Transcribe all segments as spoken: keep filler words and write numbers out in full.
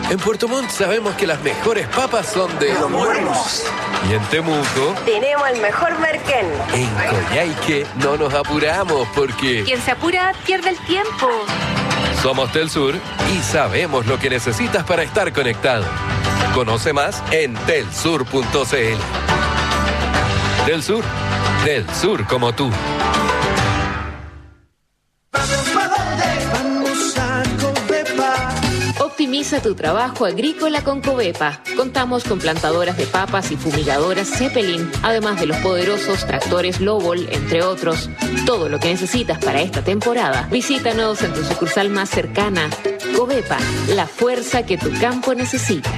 En Puerto Montt sabemos que las mejores papas son de Los Muermos. Y en Temuco tenemos el mejor merquén. En Coyhaique no nos apuramos porque quien se apura pierde el tiempo. Somos Telsur y sabemos lo que necesitas para estar conectado. Conoce más en telsur punto cl. Telsur, del sur como tú. Optimiza tu trabajo agrícola con Covepa. Contamos con plantadoras de papas y fumigadoras Zeppelin, además de los poderosos tractores Lobol, entre otros. Todo lo que necesitas para esta temporada. Visítanos en tu sucursal más cercana. Covepa, la fuerza que tu campo necesita.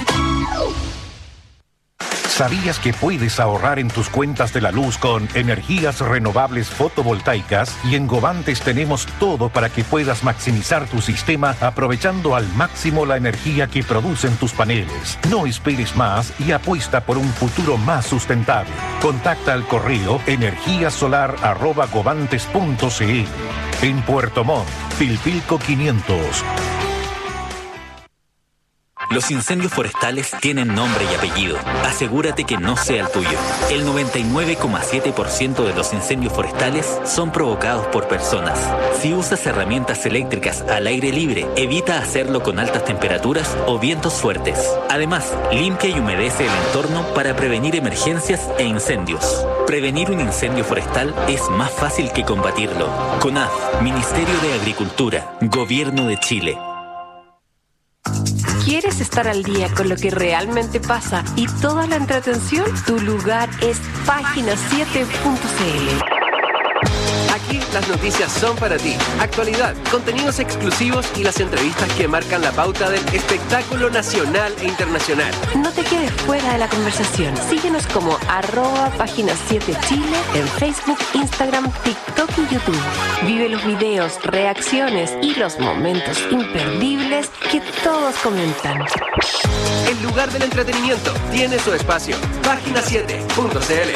¿Sabías que puedes ahorrar en tus cuentas de la luz con energías renovables fotovoltaicas? Y en Govantes tenemos todo para que puedas maximizar tu sistema aprovechando al máximo la energía que producen tus paneles. No esperes más y apuesta por un futuro más sustentable. Contacta al correo energiasolar arroba govantes punto cl. En Puerto Montt, Pilpilco quinientos. Los incendios forestales tienen nombre y apellido. Asegúrate que no sea el tuyo. El noventa y nueve coma siete por ciento de los incendios forestales son provocados por personas. Si usas herramientas eléctricas al aire libre, evita hacerlo con altas temperaturas o vientos fuertes. Además, limpia y humedece el entorno para prevenir emergencias e incendios. Prevenir un incendio forestal es más fácil que combatirlo. CONAF, Ministerio de Agricultura, Gobierno de Chile. ¿Quieres estar al día con lo que realmente pasa y toda la entretención? Tu lugar es página siete punto cl. Aquí las noticias son para ti. Actualidad, contenidos exclusivos y las entrevistas que marcan la pauta del espectáculo nacional e internacional. No te quedes fuera de la conversación. Síguenos como arroba página siete Chile en Facebook, Instagram, TikTok y YouTube. Vive los videos, reacciones y los momentos imperdibles que todos comentan. El lugar del entretenimiento tiene su espacio. página siete punto cl.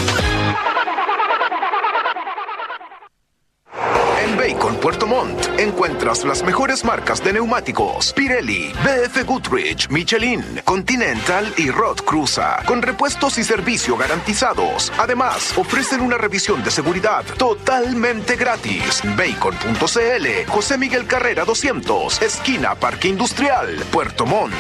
En Bacon, Puerto Montt, encuentras las mejores marcas de neumáticos: Pirelli, B F Goodrich, Michelin, Continental y Roth Cruza, con repuestos y servicio garantizados. Además, ofrecen una revisión de seguridad totalmente gratis. Bacon punto cl, José Miguel Carrera doscientos, esquina Parque Industrial, Puerto Montt.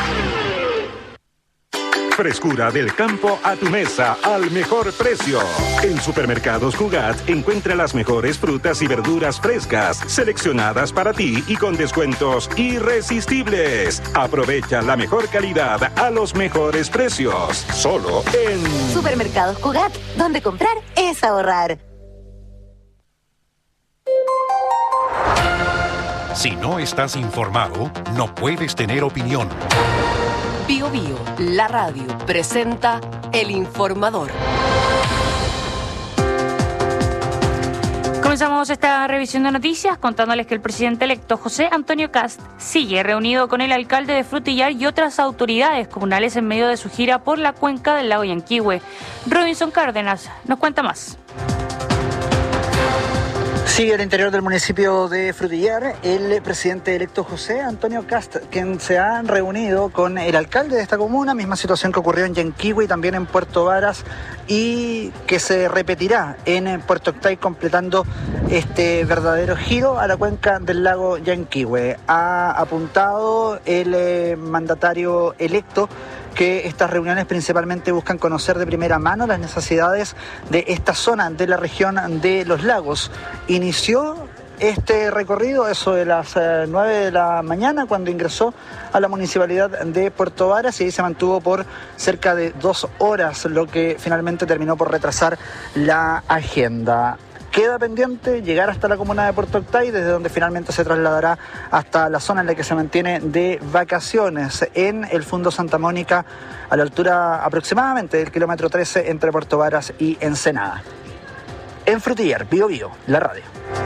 Frescura del campo a tu mesa al mejor precio. En Supermercados Cugat encuentra las mejores frutas y verduras frescas, seleccionadas para ti y con descuentos irresistibles. Aprovecha la mejor calidad a los mejores precios. Solo en Supermercados Cugat, donde comprar es ahorrar. Si no estás informado, no puedes tener opinión. Bio Bio, la radio, presenta El Informador. Comenzamos esta revisión de noticias contándoles que el presidente electo José Antonio Kast sigue reunido con el alcalde de Frutillar y otras autoridades comunales en medio de su gira por la cuenca del lago Yanquihue. Robinson Cárdenas nos cuenta más. Sigue al interior del municipio de Frutillar el presidente electo José Antonio Kast, quien se ha reunido con el alcalde de esta comuna, misma situación que ocurrió en Yanquihue y también en Puerto Varas, y que se repetirá en Puerto Octay, completando este verdadero giro a la cuenca del lago Yanquihue. Ha apuntado el eh, mandatario electo que estas reuniones principalmente buscan conocer de primera mano las necesidades de esta zona de la región de los lagos. Inició este recorrido eso de las eh, nueve de la mañana cuando ingresó a la municipalidad de Puerto Varas y ahí se mantuvo por cerca de dos horas, lo que finalmente terminó por retrasar la agenda. Queda pendiente llegar hasta la comuna de Puerto Octay, desde donde finalmente se trasladará hasta la zona en la que se mantiene de vacaciones, en el Fundo Santa Mónica, a la altura aproximadamente del kilómetro trece entre Puerto Varas y Ensenada. En Frutillar, Bio Bio, la radio.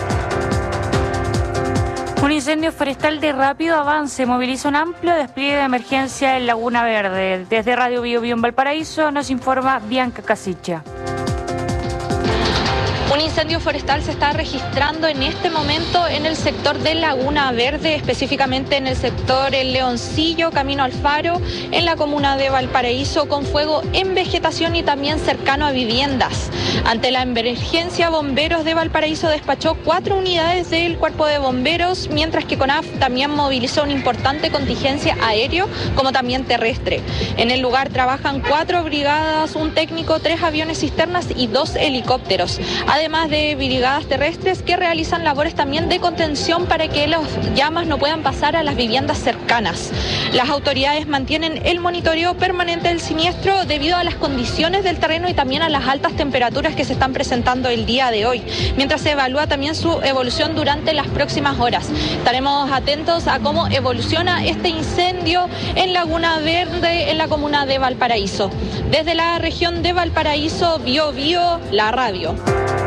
Un incendio forestal de rápido avance moviliza un amplio despliegue de emergencia en Laguna Verde. Desde Radio Bio Bio en Valparaíso nos informa Bianca Casicha. Un incendio forestal se está registrando en este momento en el sector de Laguna Verde, específicamente en el sector El Leoncillo, camino al Faro, en la comuna de Valparaíso, con fuego en vegetación y también cercano a viviendas. Ante la emergencia, Bomberos de Valparaíso despachó cuatro unidades del Cuerpo de Bomberos, mientras que CONAF también movilizó una importante contingencia aéreo como también terrestre. En el lugar trabajan cuatro brigadas, un técnico, tres aviones cisternas y dos helicópteros, además de brigadas terrestres que realizan labores también de contención para que las llamas no puedan pasar a las viviendas cercanas. Las autoridades mantienen el monitoreo permanente del siniestro debido a las condiciones del terreno y también a las altas temperaturas que se están presentando el día de hoy, mientras se evalúa también su evolución durante las próximas horas. Estaremos atentos a cómo evoluciona este incendio en Laguna Verde, en la comuna de Valparaíso. Desde la región de Valparaíso, Bio Bio, la radio.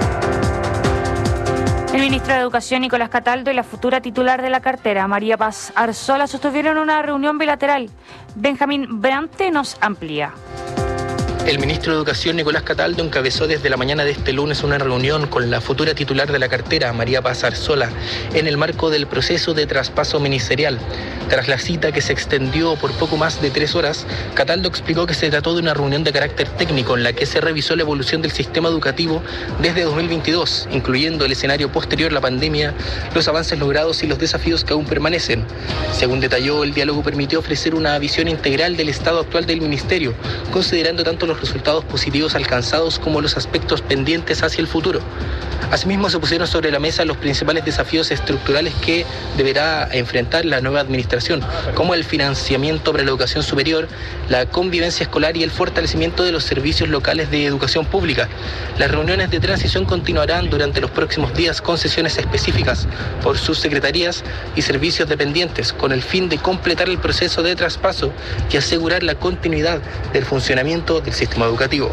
El ministro de Educación, Nicolás Cataldo, y la futura titular de la cartera, María Paz Arzola, sostuvieron una reunión bilateral. Benjamín Brante nos amplía. El ministro de Educación, Nicolás Cataldo, encabezó desde la mañana de este lunes una reunión con la futura titular de la cartera, María Paz Arzola, en el marco del proceso de traspaso ministerial. Tras la cita, que se extendió por poco más de tres horas, Cataldo explicó que se trató de una reunión de carácter técnico en la que se revisó la evolución del sistema educativo desde dos mil veintidós, incluyendo el escenario posterior a la pandemia, los avances logrados y los desafíos que aún permanecen. Según detalló, el diálogo permitió ofrecer una visión integral del estado actual del ministerio, considerando tanto los resultados positivos alcanzados como los aspectos pendientes hacia el futuro. Asimismo, se pusieron sobre la mesa los principales desafíos estructurales que deberá enfrentar la nueva administración, como el financiamiento para la educación superior, la convivencia escolar y el fortalecimiento de los servicios locales de educación pública. Las reuniones de transición continuarán durante los próximos días con sesiones específicas por subsecretarías y servicios dependientes, con el fin de completar el proceso de traspaso y asegurar la continuidad del funcionamiento del sistema educativo.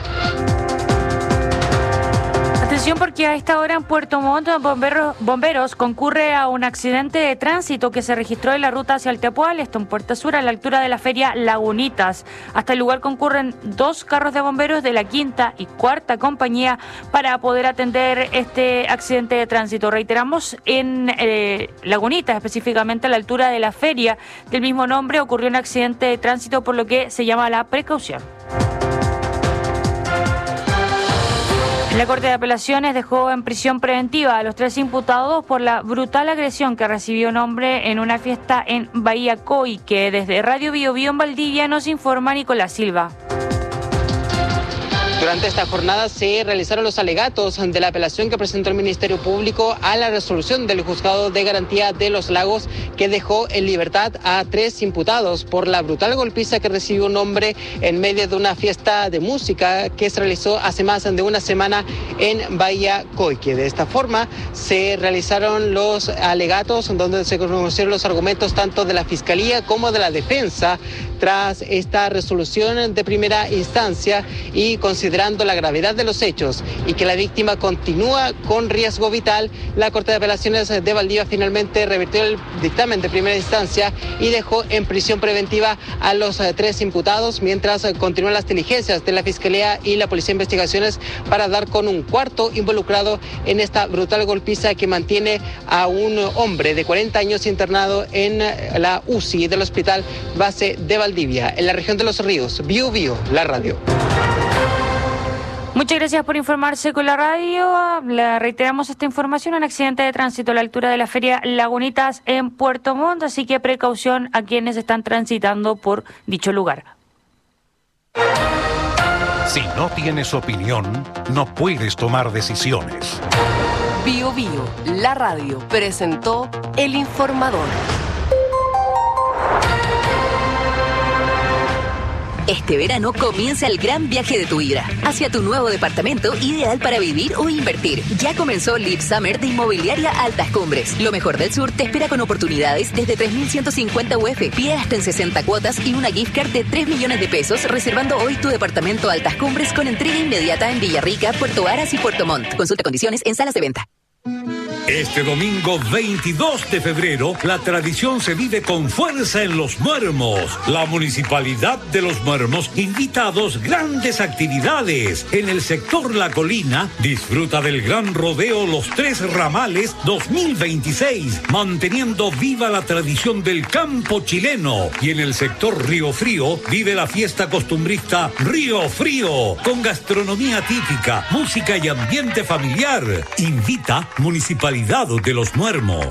Atención, porque a esta hora en Puerto Montt, bomberos, bomberos concurre a un accidente de tránsito que se registró en la ruta hacia el Tepual, esto en Puerto Sur, a la altura de la feria Lagunitas. Hasta el lugar concurren dos carros de bomberos de la quinta y cuarta compañía para poder atender este accidente de tránsito. Reiteramos, en eh, Lagunitas, específicamente a la altura de la feria del mismo nombre, ocurrió un accidente de tránsito, por lo que se llama la precaución. La Corte de Apelaciones dejó en prisión preventiva a los tres imputados por la brutal agresión que recibió un hombre en una fiesta en Bahía Coique. Desde Radio Bio Bio en Valdivia nos informa Nicolás Silva. Durante esta jornada se realizaron los alegatos de la apelación que presentó el Ministerio Público a la resolución del Juzgado de Garantía de los Lagos, que dejó en libertad a tres imputados por la brutal golpiza que recibió un hombre en medio de una fiesta de música que se realizó hace más de una semana en Bahía Coique. De esta forma se realizaron los alegatos donde se conocieron los argumentos tanto de la Fiscalía como de la defensa tras esta resolución de primera instancia, y considerando la gravedad de los hechos y que la víctima continúa con riesgo vital, la Corte de Apelaciones de Valdivia finalmente revirtió el dictamen de primera instancia y dejó en prisión preventiva a los tres imputados, mientras continúan las diligencias de la Fiscalía y la Policía de Investigaciones para dar con un cuarto involucrado en esta brutal golpiza que mantiene a un hombre de cuarenta años internado en la U C I del Hospital Base de Valdivia, en la región de Los Ríos. Bio Bio, la radio. Muchas gracias por informarse con la radio. Le reiteramos esta información: un accidente de tránsito a la altura de la feria Lagunitas en Puerto Montt, así que precaución a quienes están transitando por dicho lugar. Si no tienes opinión, no puedes tomar decisiones. Bio Bio, la radio, presentó El Informador. Este verano comienza el gran viaje de tu vida hacia tu nuevo departamento ideal para vivir o invertir. Ya comenzó Live Summer de Inmobiliaria Altas Cumbres. Lo mejor del sur te espera con oportunidades desde tres mil ciento cincuenta U F, pide hasta en sesenta cuotas y una gift card de tres millones de pesos, reservando hoy tu departamento Altas Cumbres con entrega inmediata en Villarrica, Puerto Varas y Puerto Montt. Consulta condiciones en salas de venta. Este domingo veintidós de febrero, la tradición se vive con fuerza en Los Muermos. La Municipalidad de Los Muermos invita a dos grandes actividades. En el sector La Colina, disfruta del Gran Rodeo Los Tres Ramales dos mil veintiséis, manteniendo viva la tradición del campo chileno. Y en el sector Río Frío, vive la fiesta costumbrista Río Frío, con gastronomía típica, música y ambiente familiar. Invita Municipalidad de Los Muermos.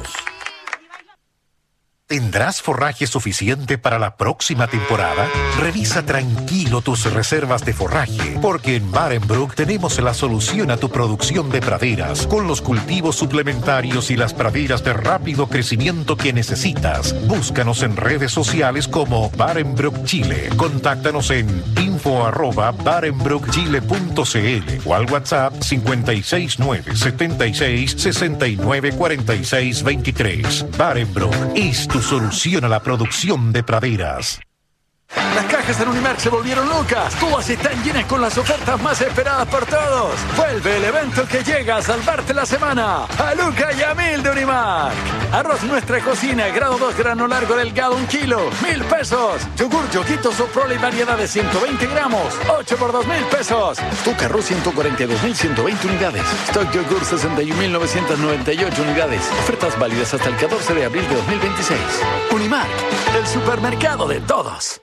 ¿Tendrás forraje suficiente para la próxima temporada? Revisa tranquilo tus reservas de forraje, porque en Barenbrook tenemos la solución a tu producción de praderas, con los cultivos suplementarios y las praderas de rápido crecimiento que necesitas. Búscanos en redes sociales como Barenbrook Chile. Contáctanos en info arroba barenbrook chile punto c l o al WhatsApp cincuenta y seis nueve setenta y seis sesenta y nueve cuarenta y seis veintitrés. Barenbrook es tu solución a la producción de praderas. Las cajas en Unimark se volvieron locas. Todas están llenas con las ofertas más esperadas por todos. Vuelve el evento que llega a salvarte la semana. A Luca y a Mil de Unimark. Arroz Nuestra Cocina, grado dos, grano largo delgado, un kilo, mil pesos. Yogur Yoquito Soprole y variedad de ciento veinte gramos, ocho por dos mil pesos. Stock Arroz ciento cuarenta y dos mil ciento veinte unidades. Stock Yogur sesenta y un mil novecientos noventa y ocho unidades. Ofertas válidas hasta el catorce de abril de dos mil veintiséis. Unimark, el supermercado de todos.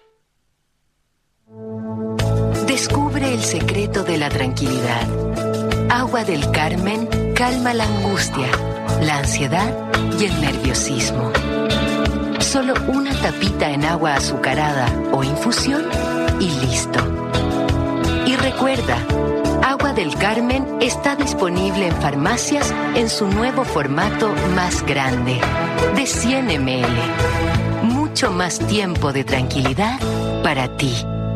Descubre el secreto de la tranquilidad. Agua del Carmen calma la angustia, la ansiedad y el nerviosismo. Solo una tapita en agua azucarada o infusión y listo. Y recuerda, Agua del Carmen está disponible en farmacias en su nuevo formato más grande, de cien mililitros. Mucho más tiempo de tranquilidad para ti.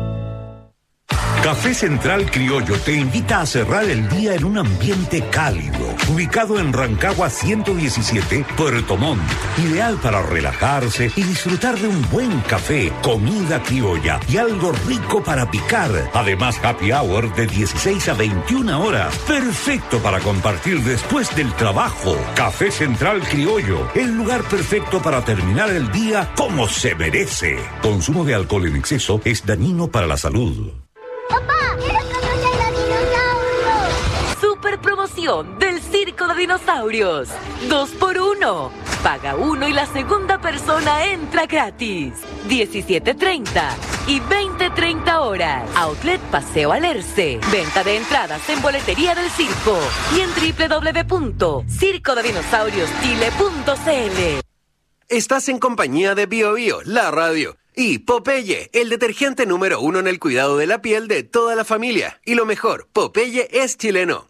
Café Central Criollo te invita a cerrar el día en un ambiente cálido, ubicado en Rancagua ciento diecisiete, Puerto Montt, ideal para relajarse y disfrutar de un buen café, comida criolla y algo rico para picar. Además, happy hour de dieciséis a veintiuna horas, perfecto para compartir después del trabajo. Café Central Criollo, el lugar perfecto para terminar el día como se merece. Consumo de alcohol en exceso es dañino para la salud. ¡Papá! ¡Quiero conocer a dinosaurios! Super promoción del Circo de Dinosaurios. Dos por uno. Paga uno y la segunda persona entra gratis. diecisiete treinta y veinte treinta horas. Outlet Paseo Alerce. Venta de entradas en boletería del circo y en doble u doble u doble u punto circo de dinosaurios chile punto c l. Estás en compañía de Bio Bio, la radio. Y Popeye, el detergente número uno en el cuidado de la piel de toda la familia. Y lo mejor, Popeye es chileno.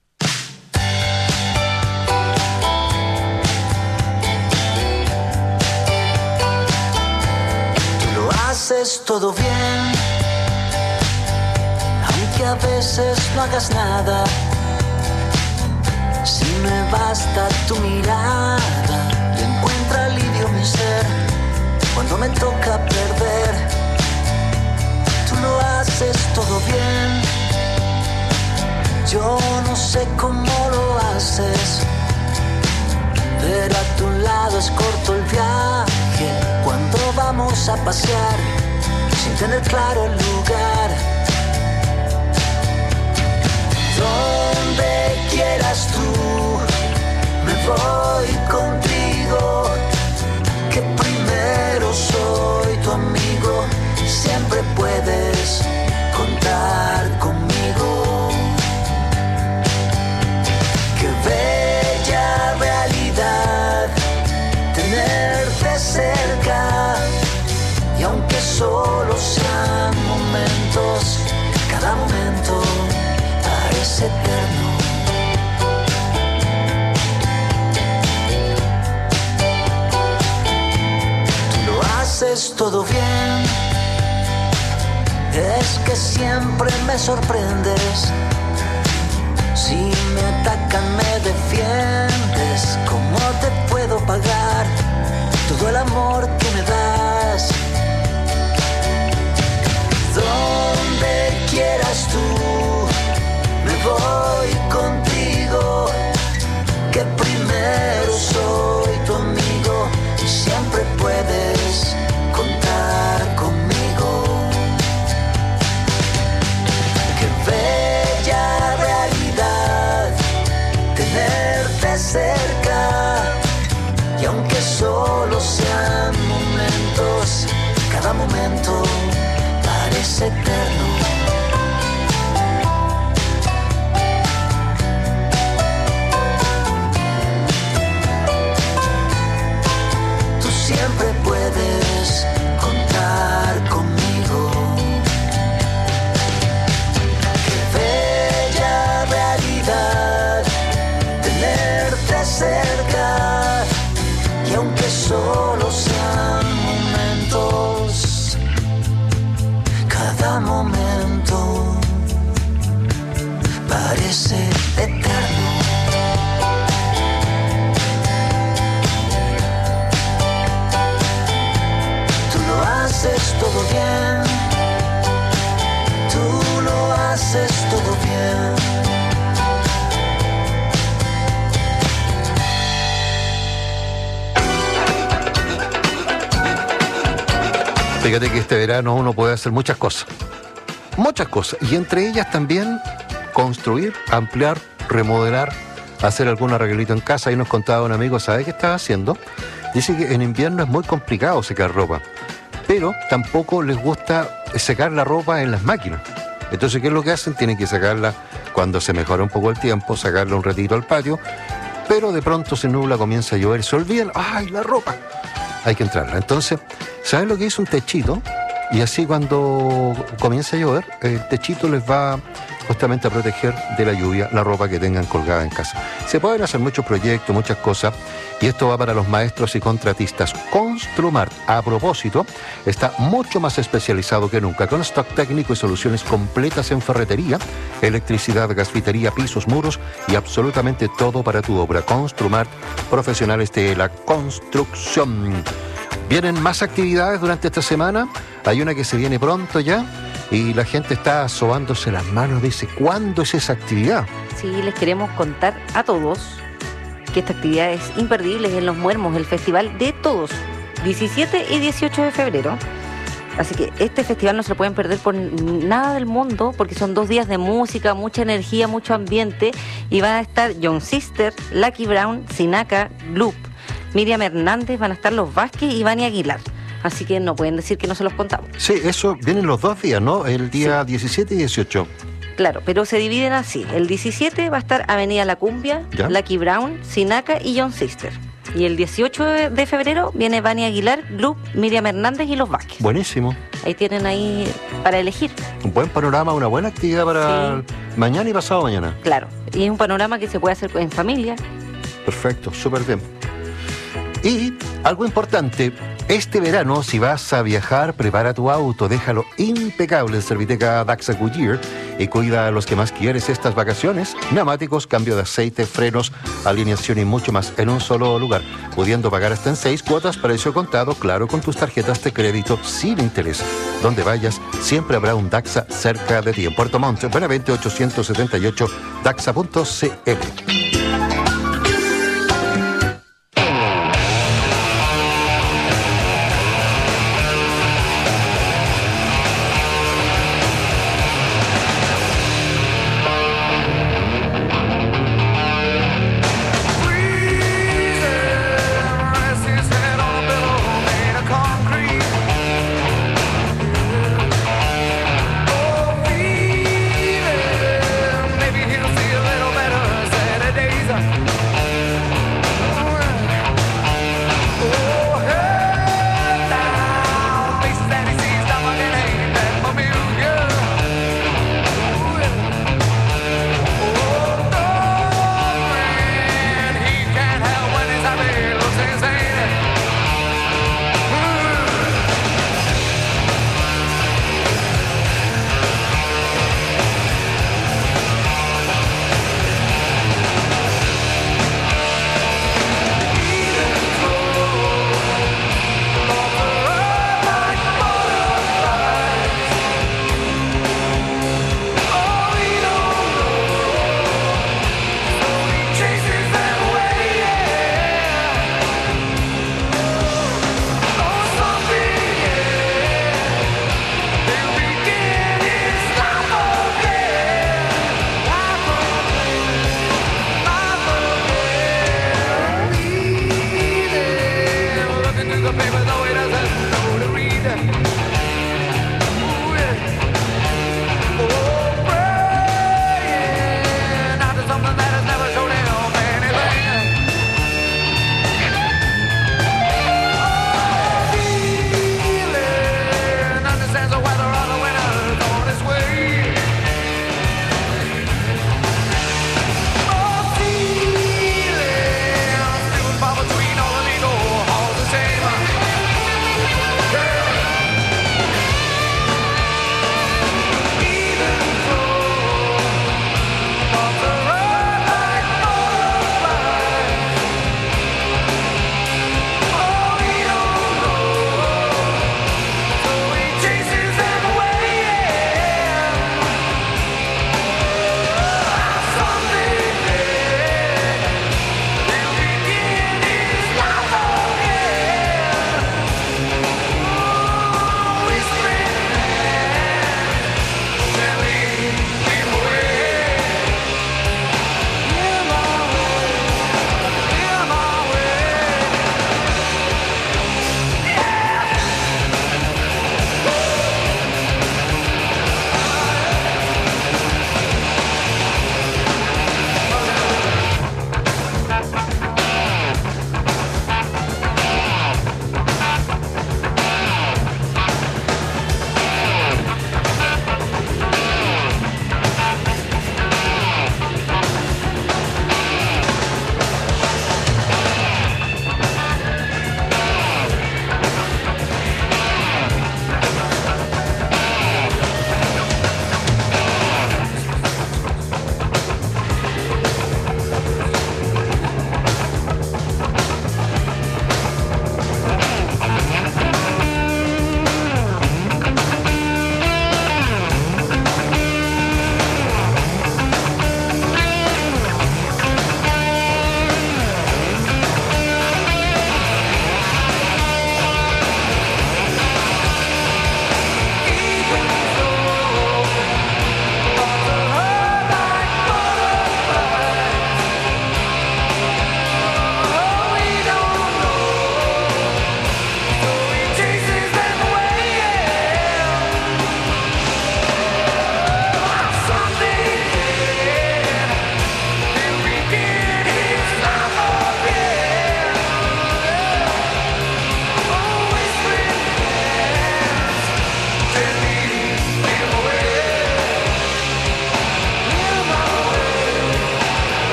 Tú lo haces todo bien, aunque a veces no hagas nada. Si me basta tu mirada y encuentra alivio mi ser. Cuando me toca perder, tú lo haces todo bien. Yo no sé cómo lo haces, pero a tu lado es corto el viaje. Cuando vamos a pasear, sin tener claro el lugar. Donde quieras tú, me voy contigo. Que primero soy tu amigo, siempre puedes contar conmigo. Qué bella realidad tenerte cerca, y aunque solo sean momentos, cada momento parece eterno. Haces todo bien, es que siempre me sorprendes. Si me atacan me defiendes. ¿Cómo te puedo pagar todo el amor que me das? Donde quieras tú, me voy contigo. Que primero momento parece eterno. Tú siempre puedes contar conmigo. Qué bella realidad tenerte cerca, y aunque solo sean momentos, cada momento parece eterno. Tú lo haces todo bien, tú lo haces todo bien. Fíjate que este verano uno puede hacer muchas cosas, muchas cosas, y entre ellas también construir, ampliar, remodelar, hacer algún arreglito en casa. Ahí nos contaba un amigo, ¿sabe qué estaba haciendo? Dice que en invierno es muy complicado secar ropa, pero tampoco les gusta secar la ropa en las máquinas. Entonces, ¿qué es lo que hacen? Tienen que sacarla cuando se mejora un poco el tiempo, sacarla un ratito al patio, pero de pronto se nubla, comienza a llover, se olvidan, ¡ay, la ropa! Hay que entrarla. Entonces, ¿saben lo que es un techito? Y así cuando comienza a llover, el techito les va justamente a proteger de la lluvia la ropa que tengan colgada en casa. Se pueden hacer muchos proyectos, muchas cosas, y esto va para los maestros y contratistas. Construmart, a propósito, está mucho más especializado que nunca, con stock técnico y soluciones completas en ferretería, electricidad, gasfitería, pisos, muros y absolutamente todo para tu obra. Construmart, profesionales de la construcción. Vienen más actividades durante esta semana. Hay una que se viene pronto ya y la gente está sobándose las manos. Dice, ¿cuándo es esa actividad? Sí, les queremos contar a todos que esta actividad es imperdible en Los Muermos, el festival de todos, diecisiete y dieciocho de febrero. Así que este festival no se lo pueden perder por nada del mundo, porque son dos días de música, mucha energía, mucho ambiente, y van a estar Young Sister, Lucky Brown, Sinaka, Gloop, Miriam Hernández, van a estar los Vázquez y Vania Aguilar. Así que no pueden decir que no se los contamos. Sí, eso vienen los dos días, ¿no? El día sí. diecisiete y dieciocho. Claro, pero se dividen así. El diecisiete va a estar Avenida La Cumbia, ¿ya? Lucky Brown, Sinaka y Young Sister. Y el dieciocho de febrero viene Vania Aguilar, Gloop, Miriam Hernández y los Vázquez. Buenísimo. Ahí tienen ahí para elegir. Un buen panorama, una buena actividad para sí. mañana y pasado mañana. Claro, y es un panorama que se puede hacer en familia. Perfecto, súper bien. Y algo importante, este verano, si vas a viajar, prepara tu auto, déjalo impecable en Serviteca Daxa Goodyear y cuida a los que más quieres estas vacaciones. Neumáticos, cambio de aceite, frenos, alineación y mucho más en un solo lugar, pudiendo pagar hasta en seis cuotas, precio contado, claro, con tus tarjetas de crédito sin interés. Donde vayas, siempre habrá un Daxa cerca de ti. En Puerto Montt, Benavente ochocientos setenta y ocho, daxa punto c l. Maybe he'll feel a little better, said it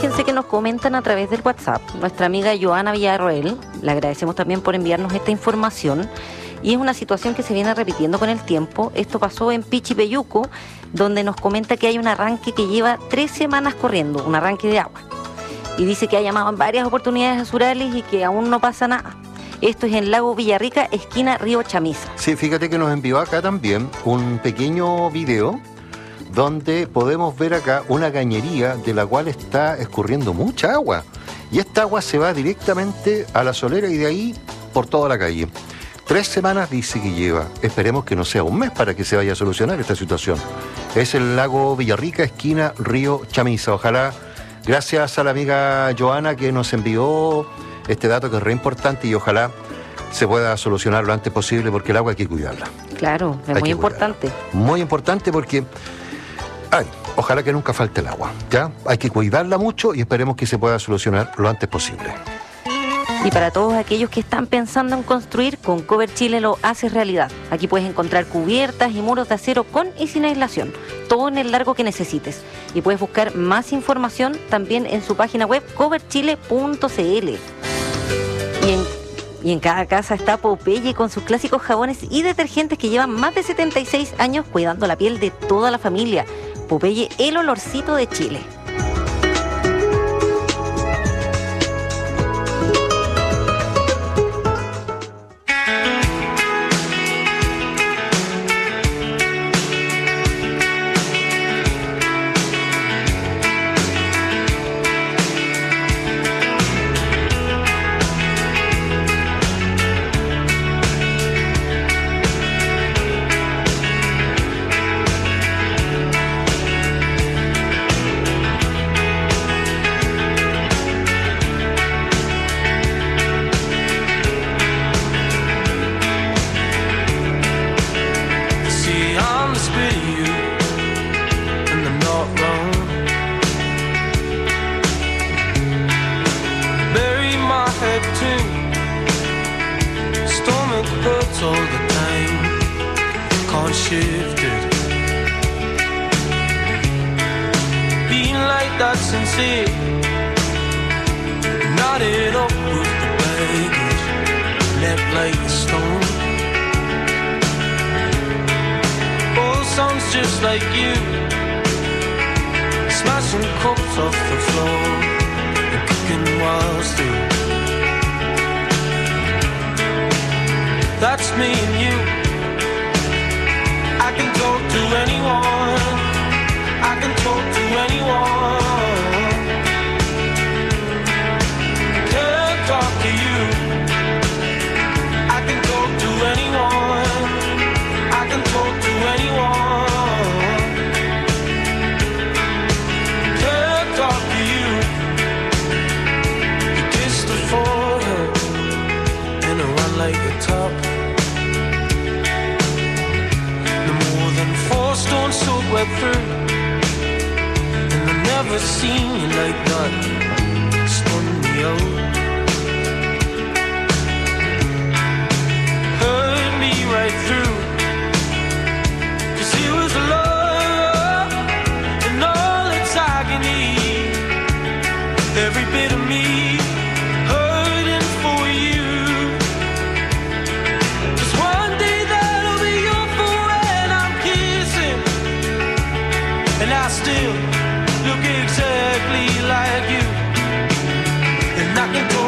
Fíjense que nos comentan a través del WhatsApp. Nuestra amiga Joana Villarroel, le agradecemos también por enviarnos esta información. Y es una situación que se viene repitiendo con el tiempo. Esto pasó en Pichipeyuco, donde nos comenta que hay un arranque que lleva tres semanas corriendo, un arranque de agua. Y dice que ha llamado en varias oportunidades a Surales y que aún no pasa nada. Esto es en Lago Villarrica, esquina Río Chamisa. Sí, fíjate que nos envió acá también un pequeño video donde podemos ver acá una cañería de la cual está escurriendo mucha agua. Y esta agua se va directamente a la solera y de ahí por toda la calle. Tres semanas dice que lleva. Esperemos que no sea un mes para que se vaya a solucionar esta situación. Es el Lago Villarrica, esquina Río Chamisa. Ojalá, gracias a la amiga Joana que nos envió este dato que es re importante y ojalá se pueda solucionar lo antes posible porque el agua hay que cuidarla. Claro, es Hay muy que importante. cuidarla. Muy importante porque, ay, ojalá que nunca falte el agua, ¿ya? Hay que cuidarla mucho y esperemos que se pueda solucionar lo antes posible. Y para todos aquellos que están pensando en construir, con Cover Chile lo haces realidad. Aquí puedes encontrar cubiertas y muros de acero con y sin aislación, todo en el largo que necesites. Y puedes buscar más información también en su página web cover chile punto c l. Y en, y en cada casa está Popeye con sus clásicos jabones y detergentes que llevan más de setenta y seis años cuidando la piel de toda la familia. Popeye, el olorcito de Chile. Still look exactly like you, and I can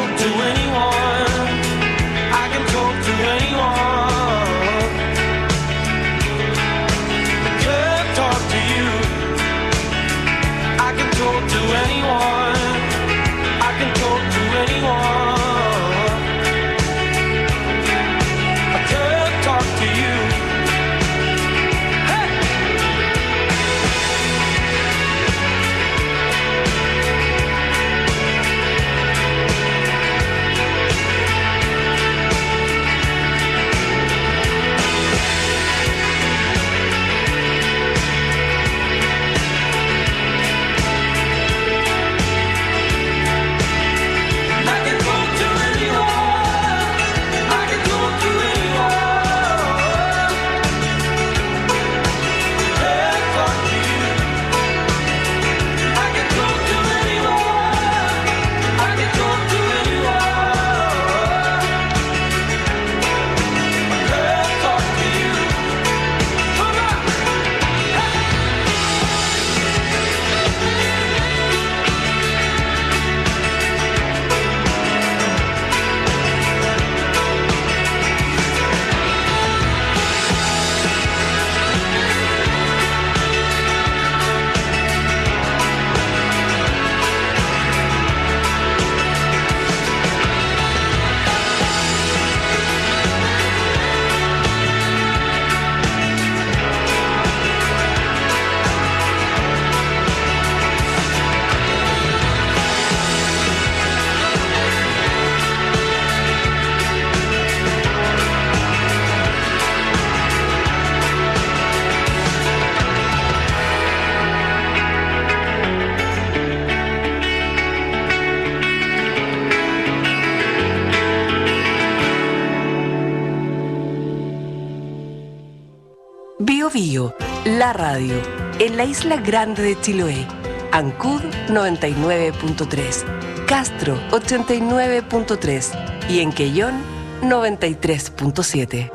Bio Bio, la radio, en la isla grande de Chiloé. Ancud noventa y nueve punto tres, Castro ochenta y nueve punto tres y en Quellón noventa y tres punto siete.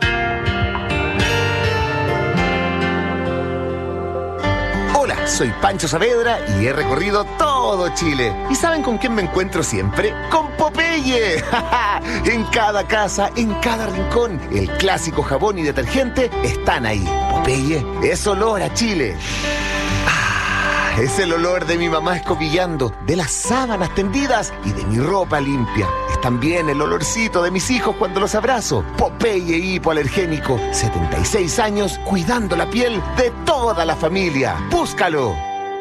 Hola, soy Pancho Saavedra y he recorrido todo Chile. ¿Y saben con quién me encuentro siempre? ¡Con Popeye! En cada casa, en cada rincón, el clásico jabón y detergente están ahí. Popeye es olor a Chile. Ah, es el olor de mi mamá escobillando, de las sábanas tendidas y de mi ropa limpia. Es también el olorcito de mis hijos cuando los abrazo. Popeye hipoalergénico, setenta y seis años cuidando la piel de toda la familia. ¡Búscalo!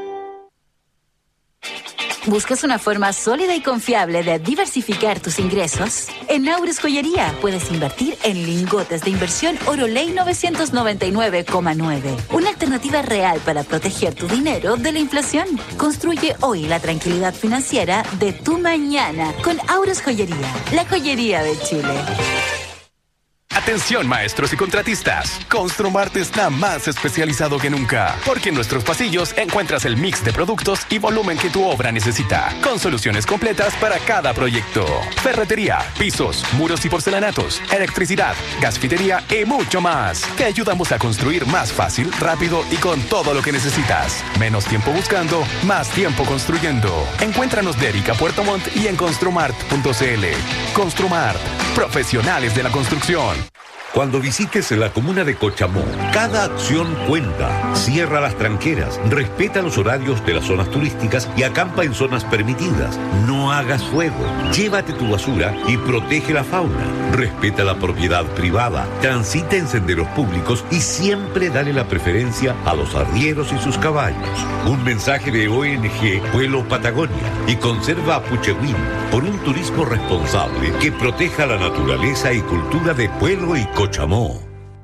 ¿Buscas una forma sólida y confiable de diversificar tus ingresos? En Aures Joyería puedes invertir en lingotes de inversión Oroley novecientos noventa y nueve coma nueve. Una alternativa real para proteger tu dinero de la inflación. Construye hoy la tranquilidad financiera de tu mañana con Aures Joyería, la joyería de Chile. Atención maestros y contratistas, Construmart está más especializado que nunca, porque en nuestros pasillos encuentras el mix de productos y volumen que tu obra necesita, con soluciones completas para cada proyecto. Ferretería, pisos, muros y porcelanatos, electricidad, gasfitería y mucho más. Te ayudamos a construir más fácil, rápido y con todo lo que necesitas. Menos tiempo buscando, más tiempo construyendo. Encuéntranos de Erika Puerto Montt y en construmart punto cl. Construmart, profesionales de la construcción. Cuando visites la comuna de Cochamó, cada acción cuenta. Cierra las tranqueras, respeta los horarios de las zonas turísticas y acampa en zonas permitidas. No hagas fuego, llévate tu basura y protege la fauna. Respeta la propiedad privada, transita en senderos públicos y siempre dale la preferencia a los arrieros y sus caballos. Un mensaje de O N G Pueblo Patagonia y Conserva a Puchehuín por un turismo responsable que proteja la naturaleza y cultura de Pueblo y Cochamó.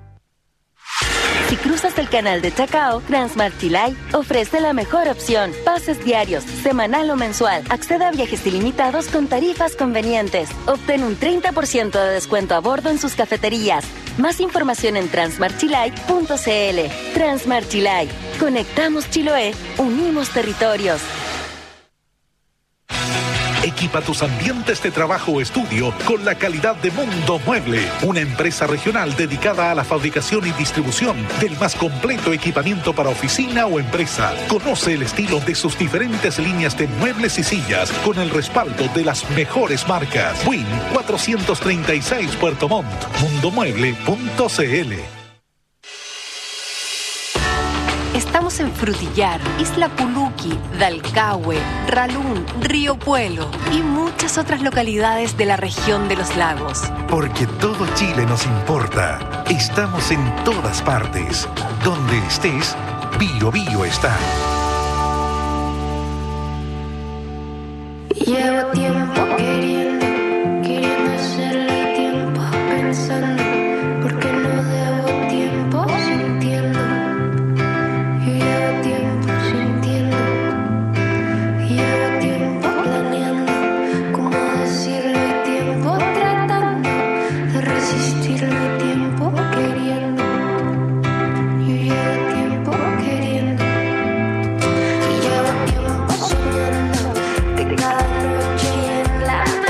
Si cruzas el canal de Chacao, Transmart Chilay ofrece la mejor opción. Pases diarios, semanal o mensual. Accede a viajes ilimitados con tarifas convenientes. Obtén un treinta por ciento de descuento a bordo en sus cafeterías. Más información en transmart chilay punto cl. Transmart Chilay. Conectamos Chiloé, unimos territorios. Equipa tus ambientes de trabajo o estudio con la calidad de Mundo Mueble, una empresa regional dedicada a la fabricación y distribución del más completo equipamiento para oficina o empresa. Conoce el estilo de sus diferentes líneas de muebles y sillas con el respaldo de las mejores marcas. Win cuatrocientos treinta y seis Puerto Montt, mundo mueble punto cl. Estamos en Frutillar, Isla Puluqui, Dalcahue, Ralún, Río Puelo y muchas otras localidades de la región de los lagos. Porque todo Chile nos importa. Estamos en todas partes. Donde estés, Bio Bio está. Llevo tiempo queriendo, queriendo hacerle tiempo, pensando, porque no debo tiempo sintiendo. Yo llevo tiempo sintiendo, llevo tiempo planeando, cómo decirle tiempo, tratando de resistirle tiempo queriendo. Yo llevo tiempo queriendo, y llevo tiempo soñando que cada noche en la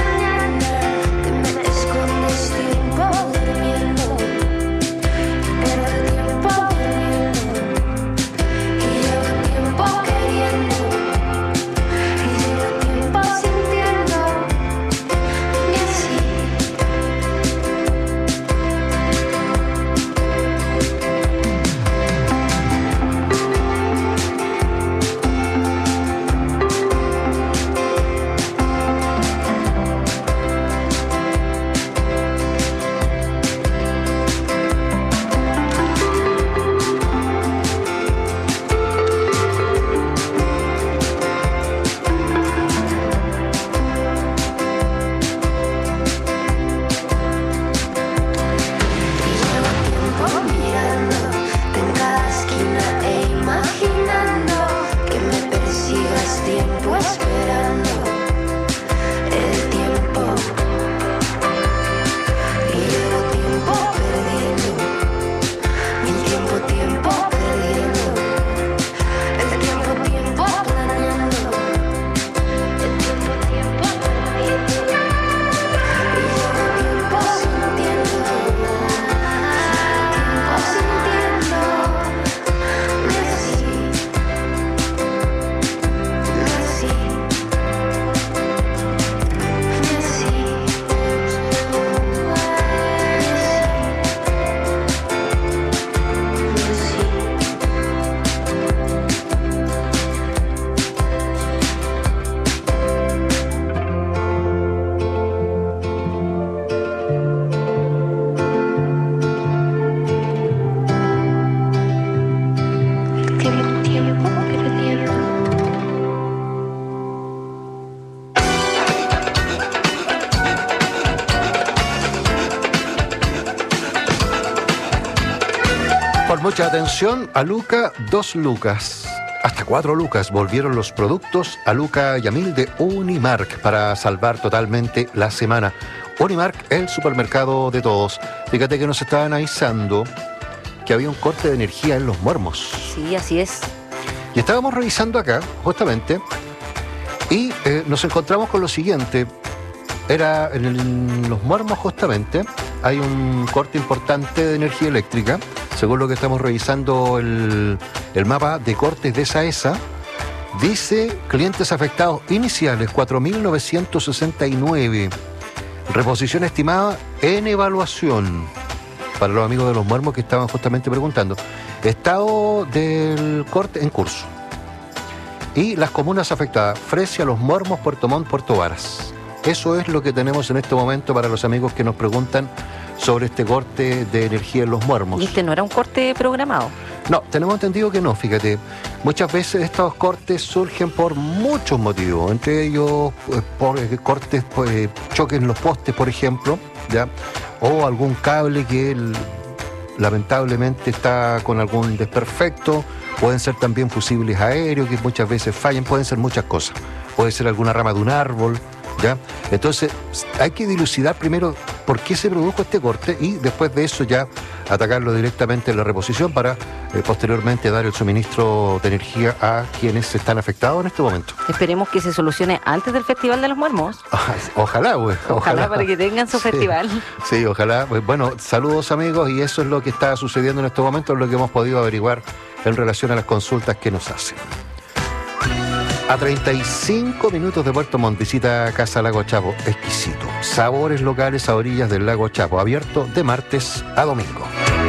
Con mucha atención, a Luca, dos lucas. Hasta cuatro lucas volvieron los productos a Luca y a Mil de Unimark para salvar totalmente la semana. Unimark, el supermercado de todos. Fíjate que nos estaban avisando que había un corte de energía en Los Muermos. Sí, así es. Y estábamos revisando acá, justamente, y eh, nos encontramos con lo siguiente. Era en, el, en Los Muermos, justamente, hay un corte importante de energía eléctrica. Según lo que estamos revisando el, el mapa de cortes de SAESA, dice clientes afectados iniciales cuatro mil novecientos sesenta y nueve. Reposición estimada en evaluación. Para los amigos de Los Muermos que estaban justamente preguntando. Estado del corte en curso. Y las comunas afectadas: Fresia, Los Muermos, Puerto Montt, Puerto Varas. Eso es lo que tenemos en este momento para los amigos que nos preguntan sobre este corte de energía en Los Muermos. ¿Y este no era un corte programado? No, tenemos entendido que no, fíjate. Muchas veces estos cortes surgen por muchos motivos, entre ellos pues, por eh, cortes, pues, choques en los postes, por ejemplo, ¿ya? O algún cable que el, lamentablemente está con algún desperfecto. Pueden ser también fusibles aéreos que muchas veces fallan, pueden ser muchas cosas. Puede ser alguna rama de un árbol, ¿ya? Entonces hay que dilucidar primero por qué se produjo este corte y después de eso ya atacarlo directamente en la reposición para eh, posteriormente dar el suministro de energía a quienes están afectados en este momento. Esperemos que se solucione antes del Festival de los Muermos. Ojalá, güey. Ojalá, Ojalá para que tengan su sí, festival. Sí, ojalá. Bueno, saludos amigos, y eso es lo que está sucediendo en estos momentos, lo que hemos podido averiguar en relación a las consultas que nos hacen. A treinta y cinco minutos de Puerto Montt, visita Casa Lago Chapo, exquisito. Sabores locales a orillas del Lago Chapo, abierto de martes a domingo.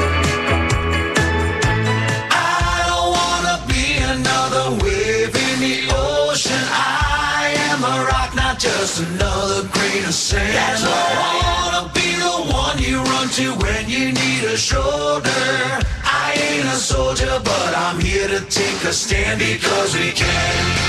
Just another grain of sand. That's right. I wanna be the one you run to when you need a shoulder. I ain't a soldier, but I'm here to take a stand because we can.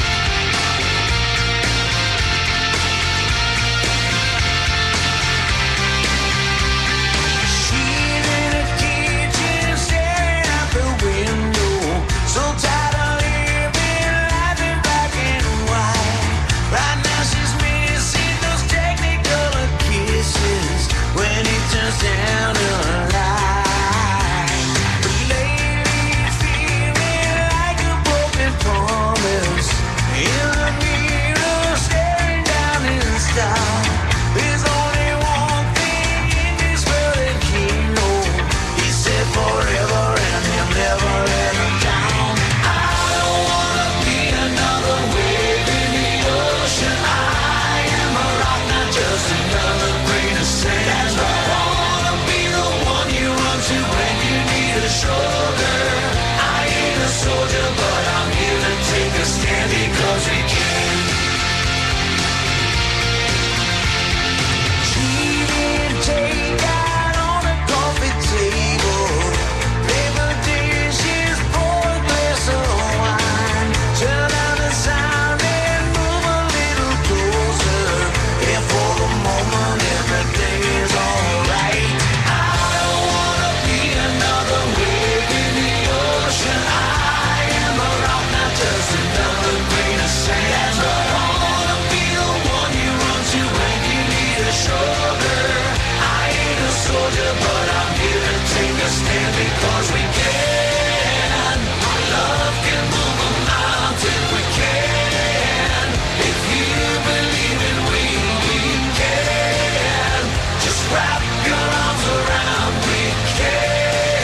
Down the line, but lately feeling like a broken promise. In the mirror, staring down in the sky. There's only one thing in this world that he knows. He said forever and he'll never let him down. I don't wanna be another wave in the ocean. I am a rock, not just another grain of sand. That's right. When you need a shoulder, I ain't a soldier, but I'm here to take a stand because we can. Cheating takeout on a coffee table, paper dishes, pour a glass of wine, turn down the sound and move a little closer. And for the moment, everything is alright. Another wave in the ocean. I am a rock, not just another grain of sand. I wanna be the one you run to when you need a shoulder. I ain't a soldier, but I'm here to take a stand because we can. Love can move a mountain, we can. If you believe in we, we can. Just wrap your arms around, we can.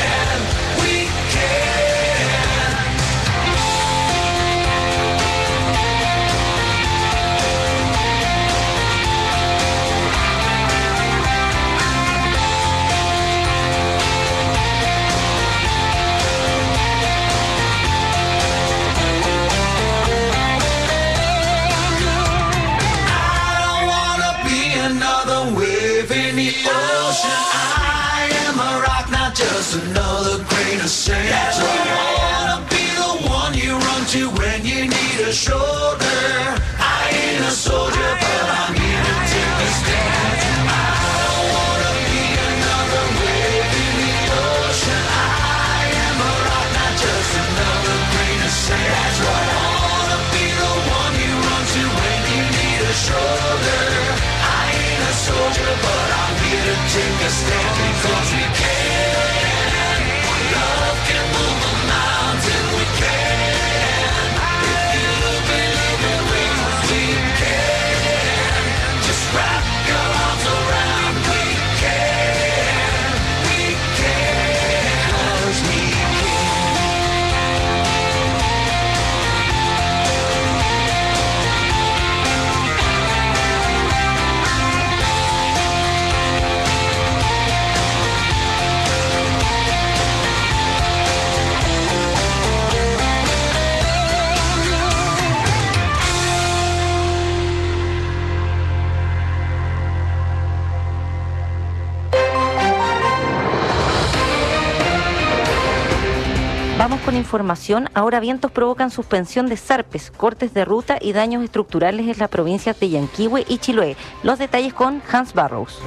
Just another grain of sand. That's right. I wanna be the one you run to when you need a shoulder. I ain't a soldier, but I'm here to take a stand. I don't wanna be another wave in the ocean. I understand because we can. Love can move a mountain, we can. If you believe in wings, we can. Just wrap your arms around, we can. We can, 'cause we Vamos con información. Ahora vientos provocan suspensión de zarpes, cortes de ruta y daños estructurales en las provincias de Yanquihue y Chiloé. Los detalles con Hans Barrows.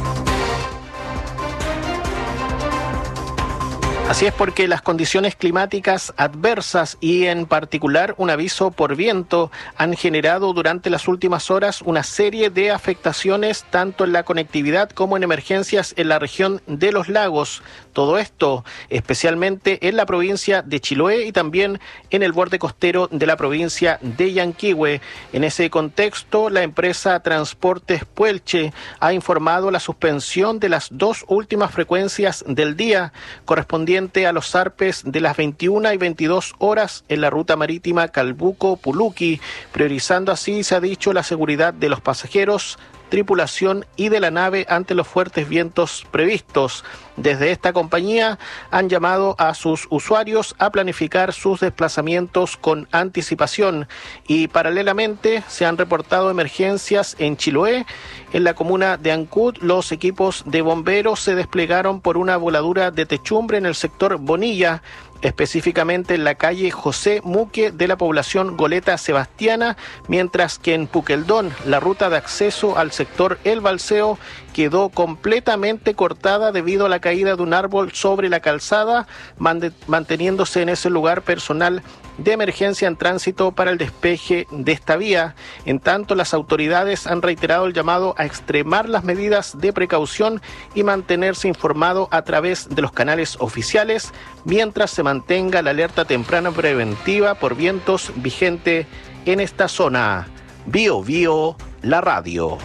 Así es, porque las condiciones climáticas adversas y en particular un aviso por viento han generado durante las últimas horas una serie de afectaciones tanto en la conectividad como en emergencias en la región de los lagos. Todo esto especialmente en la provincia de Chiloé y también en el borde costero de la provincia de Yanquihue. En ese contexto, la empresa Transportes Puelche ha informado la suspensión de las dos últimas frecuencias del día correspondientes a los zarpes de las veintiuna y veintidós horas en la ruta marítima Calbuco-Puluqui, priorizando así, se ha dicho, la seguridad de los pasajeros, tripulación y de la nave ante los fuertes vientos previstos. Desde esta compañía han llamado a sus usuarios a planificar sus desplazamientos con anticipación y paralelamente se han reportado emergencias en Chiloé. En la comuna de Ancud, los equipos de bomberos se desplegaron por una voladura de techumbre en el sector Bonilla, específicamente en la calle José Muque de la población Goleta Sebastiana, mientras que en Puqueldón la ruta de acceso al sector El Balseo quedó completamente cortada debido a la caída de un árbol sobre la calzada, manteniéndose en ese lugar personal de emergencia en tránsito para el despeje de esta vía. En tanto, las autoridades han reiterado el llamado a extremar las medidas de precaución y mantenerse informado a través de los canales oficiales, mientras se mantenga la alerta temprana preventiva por vientos vigente en esta zona. Bio Bio, la radio.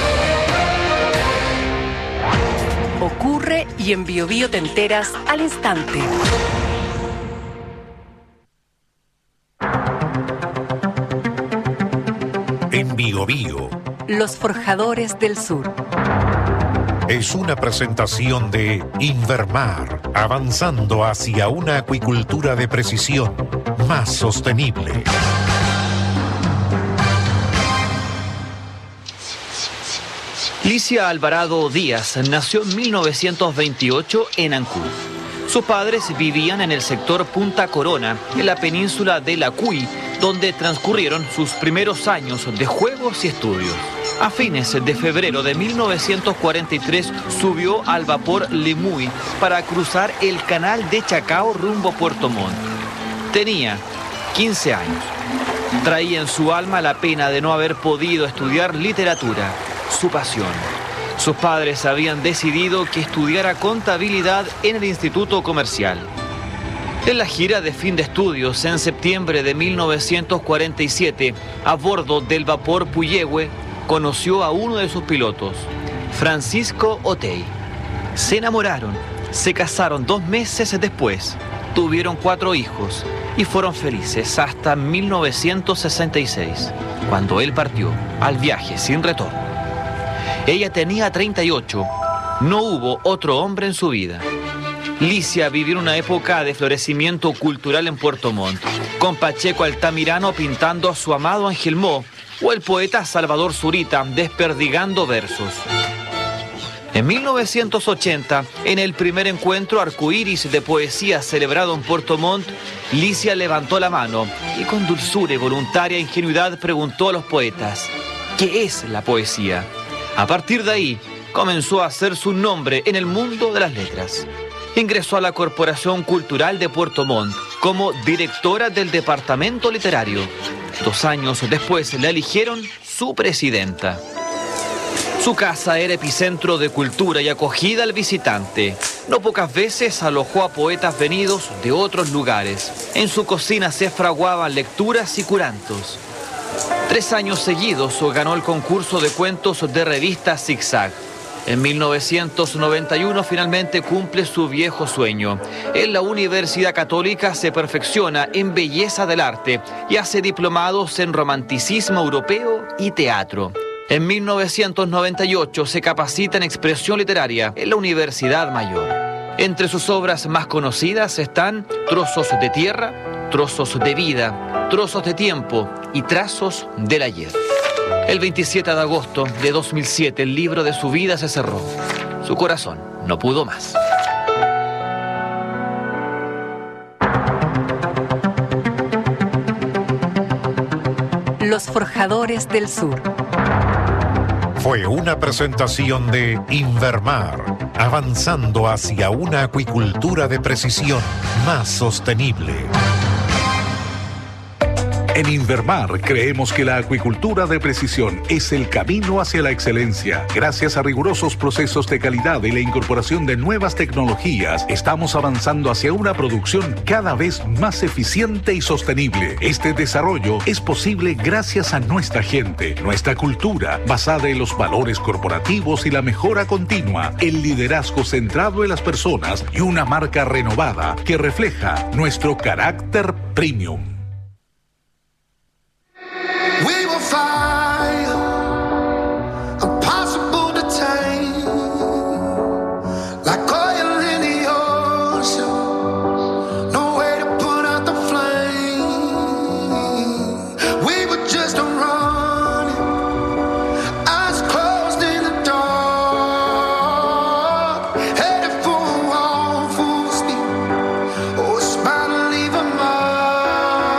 Ocurre y en Bio Bio te enteras al instante. En Bio Bio Los Forjadores del Sur. es una presentación de Invermar, avanzando hacia una acuicultura de precisión más sostenible. Licia Alvarado Díaz nació en mil novecientos veintiocho en Ancud. Sus padres vivían en el sector Punta Corona, en la península de La Cuy, donde transcurrieron sus primeros años de juegos y estudios. A fines de febrero de mil novecientos cuarenta y tres subió al vapor Lemuy para cruzar el canal de Chacao rumbo a Puerto Montt. Tenía quince años. Traía en su alma la pena de no haber podido estudiar literatura, su pasión. Sus padres habían decidido que estudiara contabilidad en el Instituto Comercial. En la gira de fin de estudios en septiembre de mil novecientos cuarenta y siete, a bordo del vapor Puyehue, conoció a uno de sus pilotos, Francisco Otey. Se enamoraron, se casaron dos meses después, tuvieron cuatro hijos y fueron felices hasta mil novecientos sesenta y seis, cuando él partió al viaje sin retorno. Ella tenía treinta y ocho, no hubo otro hombre en su vida. Licia vivió una época de florecimiento cultural en Puerto Montt, con Pacheco Altamirano pintando a su amado Ángel Mo, o el poeta Salvador Zurita desperdigando versos. En mil novecientos ochenta, en el primer encuentro arcoíris de poesía celebrado en Puerto Montt, Licia levantó la mano y con dulzura y voluntaria ingenuidad preguntó a los poetas, ¿qué es la poesía? A partir de ahí, comenzó a hacer su nombre en el mundo de las letras. Ingresó a la Corporación Cultural de Puerto Montt como directora del departamento literario. Dos años después la eligieron su presidenta. Su casa era epicentro de cultura y acogida al visitante. No pocas veces alojó a poetas venidos de otros lugares. En su cocina se fraguaban lecturas y curantos. Tres años seguidos ganó el concurso de cuentos de revista Zigzag. En mil novecientos noventa y uno finalmente cumple su viejo sueño. En la Universidad Católica se perfecciona en belleza del arte y hace diplomados en romanticismo europeo y teatro. En mil novecientos noventa y ocho se capacita en expresión literaria en la Universidad Mayor. Entre sus obras más conocidas están Trozos de tierra, Trozos de vida, Trozos de tiempo y Trazos del ayer. El veintisiete de agosto de dos mil siete el libro de su vida se cerró. Su corazón no pudo más. Los Forjadores del Sur. Fue una presentación de Invermar, avanzando hacia una acuicultura de precisión más sostenible. En Invermar creemos que la acuicultura de precisión es el camino hacia la excelencia. Gracias a rigurosos procesos de calidad y la incorporación de nuevas tecnologías, estamos avanzando hacia una producción cada vez más eficiente y sostenible. Este desarrollo es posible gracias a nuestra gente, nuestra cultura, basada en los valores corporativos y la mejora continua, el liderazgo centrado en las personas y una marca renovada que refleja nuestro carácter premium. We will find impossible to tame, like oil in the ocean, no way to put out the flame. We were just running, eyes closed in the dark, headed for a wall full of steam, oh, it's about to leave a mark.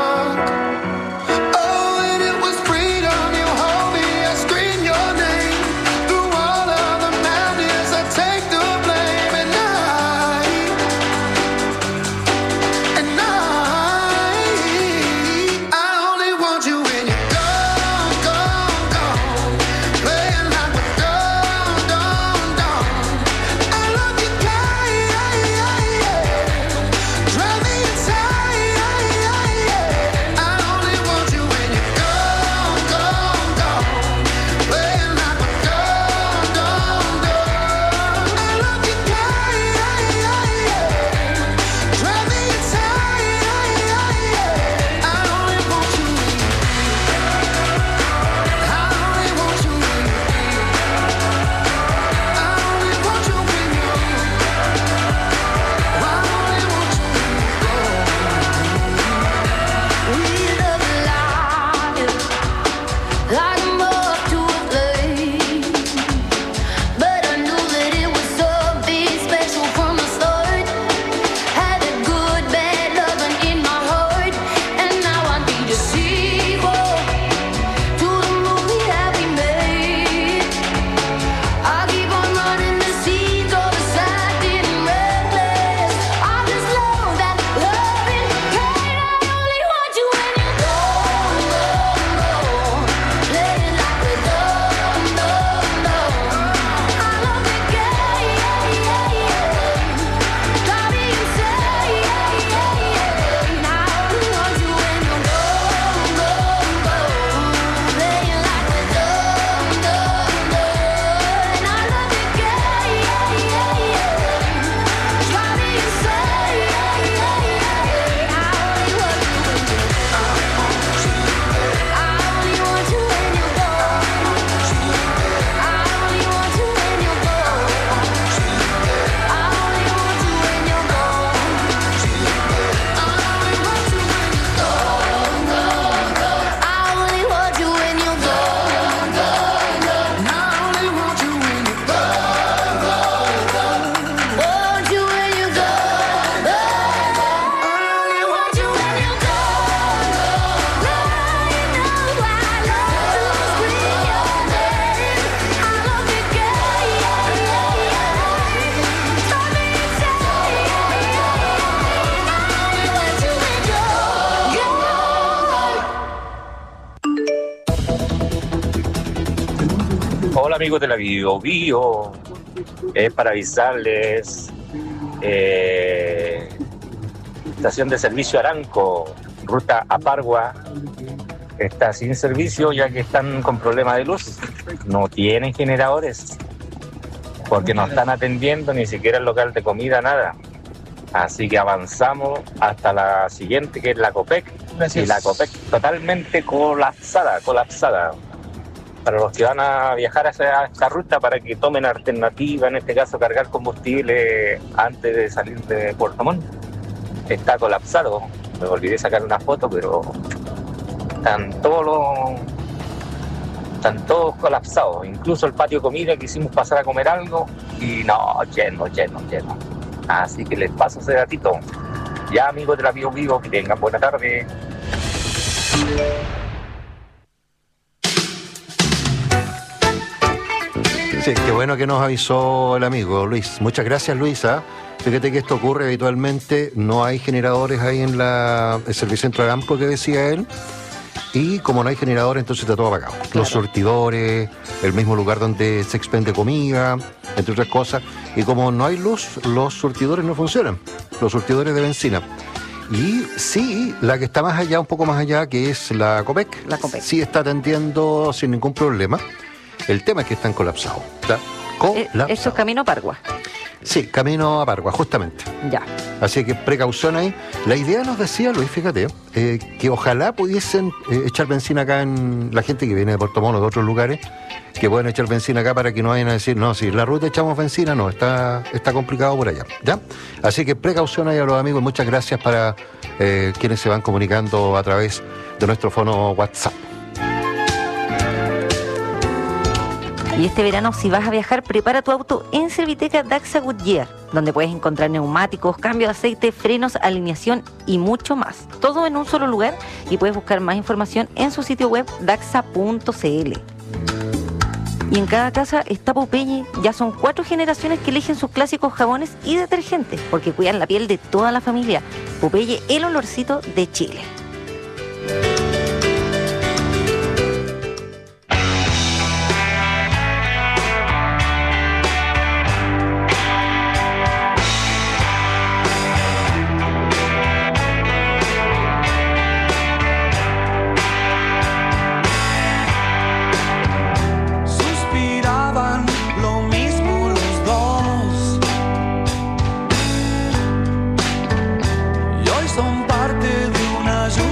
Hola amigos de la Bio Bio, es para avisarles, eh, estación de servicio Aranco, ruta a Pargua, está sin servicio ya que están con problemas de luz, no tienen generadores, porque no están atendiendo ni siquiera el local de comida, nada. Así que avanzamos hasta la siguiente, que es la Copec, Gracias. y la Copec totalmente colapsada, colapsada. Para los que van a viajar hacia esta ruta, para que tomen alternativa, en este caso cargar combustible antes de salir de Puerto Montt. Está colapsado, me olvidé sacar una foto, pero están todos los, están todos colapsados, incluso el patio comida, quisimos pasar a comer algo y no, lleno, lleno, lleno. Así que les paso ese datito. Ya amigos de la Bio Vivo, que tengan buena tarde. Sí, qué bueno que nos avisó el amigo Luis. Muchas gracias, Luisa. Fíjate que esto ocurre habitualmente, no hay generadores ahí en la, el Servicentro Aramco que decía él, y como no hay generadores, entonces está todo apagado. Claro. Los surtidores, el mismo lugar donde se expende comida, entre otras cosas, y como no hay luz, los surtidores no funcionan, los surtidores de benzina. Y sí, la que está más allá, un poco más allá, que es la Copec, la Copec. sí está atendiendo sin ningún problema. El tema es que están colapsados. ¿Está? Colapsado. Eso es camino a Pargua. Sí, camino a Pargua, justamente. Ya. Así que precaución ahí. La idea nos decía, Luis, fíjate, eh, que ojalá pudiesen eh, echar benzina acá en la gente que viene de Puerto Montt o de otros lugares, que puedan echar benzina acá para que no vayan a decir, no, si la ruta echamos benzina, no, está, está complicado por allá. ¿Ya? Así que precaución ahí a los amigos. Muchas gracias para eh, quienes se van comunicando a través de nuestro fono WhatsApp. Y este verano, si vas a viajar, prepara tu auto en Serviteca Daxa Goodyear, donde puedes encontrar neumáticos, cambio de aceite, frenos, alineación y mucho más. Todo en un solo lugar, y puedes buscar más información en su sitio web daxa punto c l. Y en cada casa está Popeye. Ya son cuatro generaciones que eligen sus clásicos jabones y detergentes, porque cuidan la piel de toda la familia. Popeye, el olorcito de Chile. Suspiraban lo mismo los dos, y hoy son parte de una lluvia.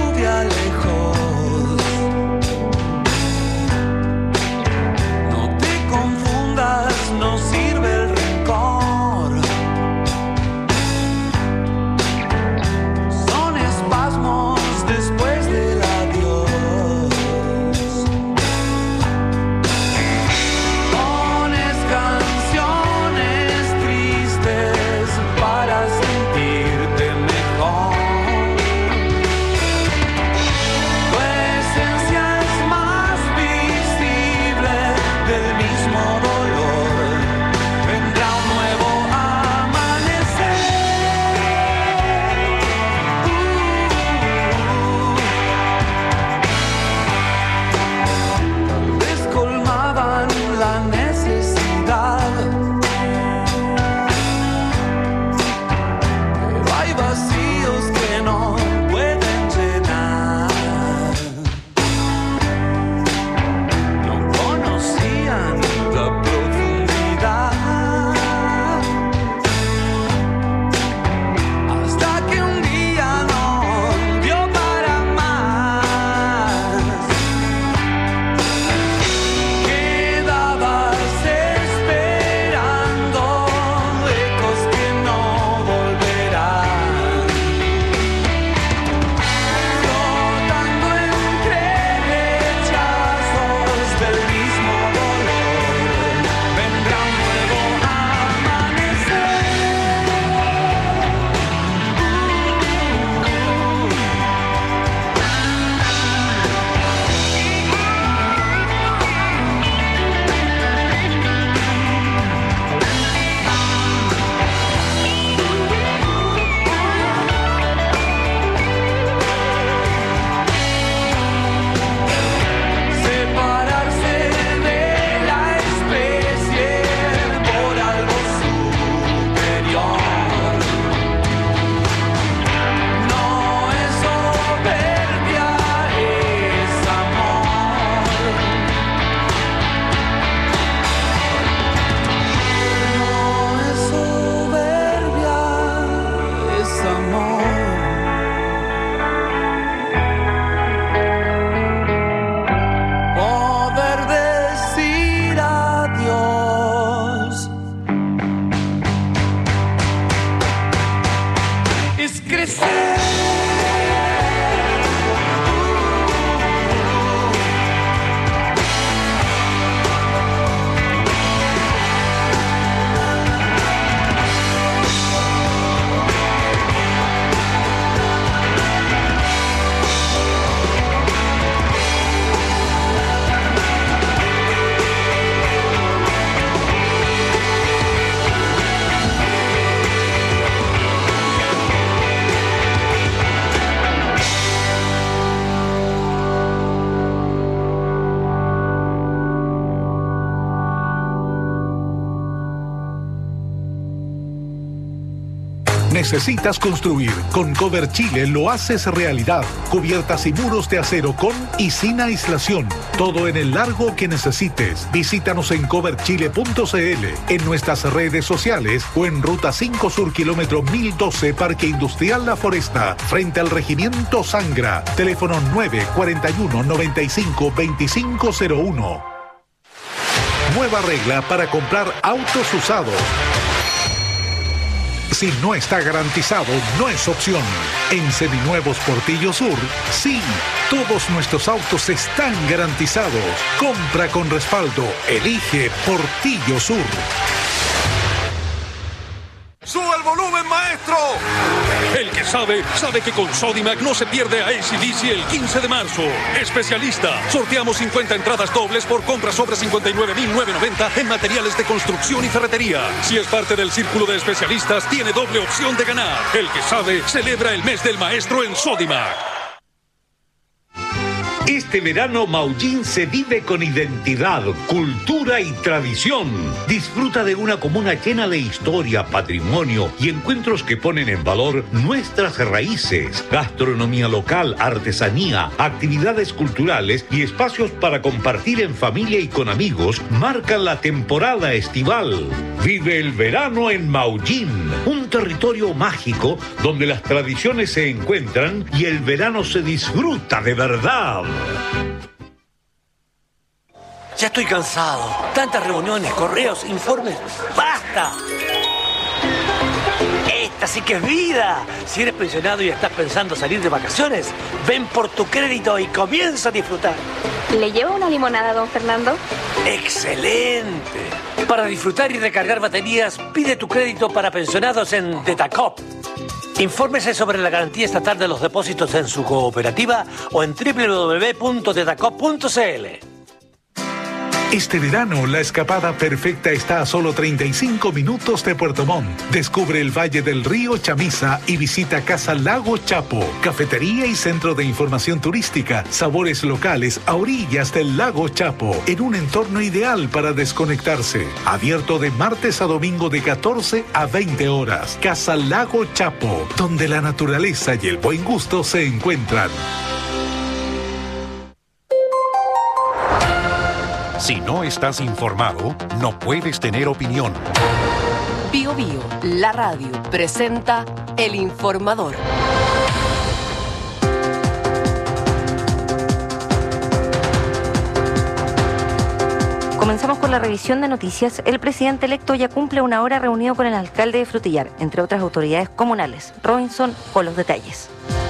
Necesitas construir. Con Cover Chile lo haces realidad. Cubiertas y muros de acero con y sin aislación. Todo en el largo que necesites. Visítanos en cover chile punto c l, en nuestras redes sociales o en Ruta cinco Sur, kilómetro mil doce, Parque Industrial La Foresta, frente al Regimiento Sangra. Teléfono nueve cuatro uno, noventa y cinco, veinticinco cero uno. Nueva regla para comprar autos usados. Si no está garantizado, no es opción. En Seminuevos Portillo Sur, sí, todos nuestros autos están garantizados. Compra con respaldo. Elige Portillo Sur. ¡Sube el volumen, maestro! El que sabe, sabe que con Sodimac no se pierde a A C D C el quince de marzo. Especialista. Sorteamos cincuenta entradas dobles por compras sobre cincuenta y nueve mil novecientos noventa en materiales de construcción y ferretería. Si es parte del círculo de especialistas, tiene doble opción de ganar. El que sabe, celebra el mes del maestro en Sodimac. Este verano Maullín se vive con identidad, cultura y tradición. Disfruta de una comuna llena de historia, patrimonio y encuentros que ponen en valor nuestras raíces, gastronomía local, artesanía, actividades culturales y espacios para compartir en familia y con amigos marcan la temporada estival. Vive el verano en Maullín, un territorio mágico donde las tradiciones se encuentran y el verano se disfruta de verdad. Ya estoy cansado. Tantas reuniones, correos, informes. ¡Basta! Esta sí que es vida. Si eres pensionado y estás pensando salir de vacaciones, ven por tu crédito y comienza a disfrutar. ¿Le llevo una limonada, don Fernando? ¡Excelente! Para disfrutar y recargar baterías, pide tu crédito para pensionados en Tetacop. Infórmese sobre la garantía estatal de los depósitos en su cooperativa o en doble u doble u doble u punto tetacop punto c l. Este verano, la escapada perfecta está a solo treinta y cinco minutos de Puerto Montt. Descubre el Valle del Río Chamisa y visita Casa Lago Chapo, cafetería y centro de información turística, sabores locales a orillas del Lago Chapo, en un entorno ideal para desconectarse. Abierto de martes a domingo de catorce a veinte horas. Casa Lago Chapo, donde la naturaleza y el buen gusto se encuentran. Si no estás informado, no puedes tener opinión. Bio Bio, la radio, presenta El Informador. Comenzamos con la revisión de noticias. El presidente electo ya cumple una hora reunido con el alcalde de Frutillar, entre otras autoridades comunales. Robinson con los detalles.